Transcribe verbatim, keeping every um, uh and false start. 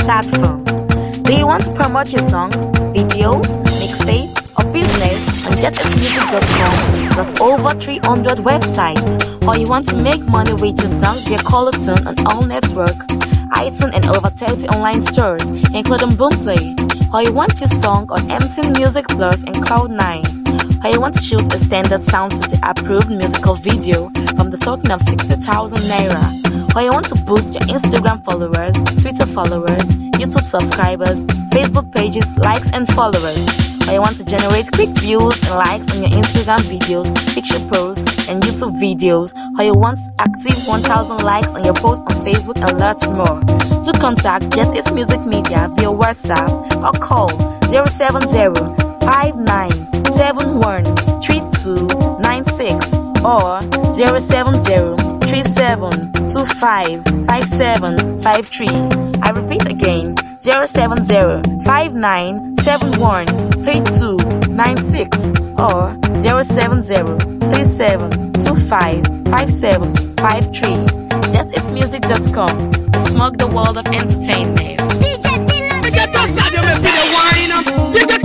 platform. Do you want to promote your songs, videos, mixtape, or business on get it music dot com? There's over three hundred websites. Or you want to make money with your song via Coloton on all network, iTunes, and over thirty online stores, including Boomplay. Or you want your song on M T N Music Plus and Cloud nine. Or you want to shoot a standard Sound City approved musical video from the token of sixty thousand naira. Or you want to boost your Instagram followers, Twitter followers, YouTube subscribers, Facebook pages, likes and followers. Or you want to generate quick views and likes on your Instagram videos, picture posts and YouTube videos. Or you want active one thousand likes on your post on Facebook and lots more. To contact Jet It's Music Media via WhatsApp or call zero seven zero, five nine seven one, three two nine six or zero seven zero, three seven two five, five seven five three. I repeat again, zero seven zero, five nine seven one, three two nine six or zero seven zero, three seven two five, five seven five three. Jet It's Music dot com. Smug the world of entertainment. D J Dylan.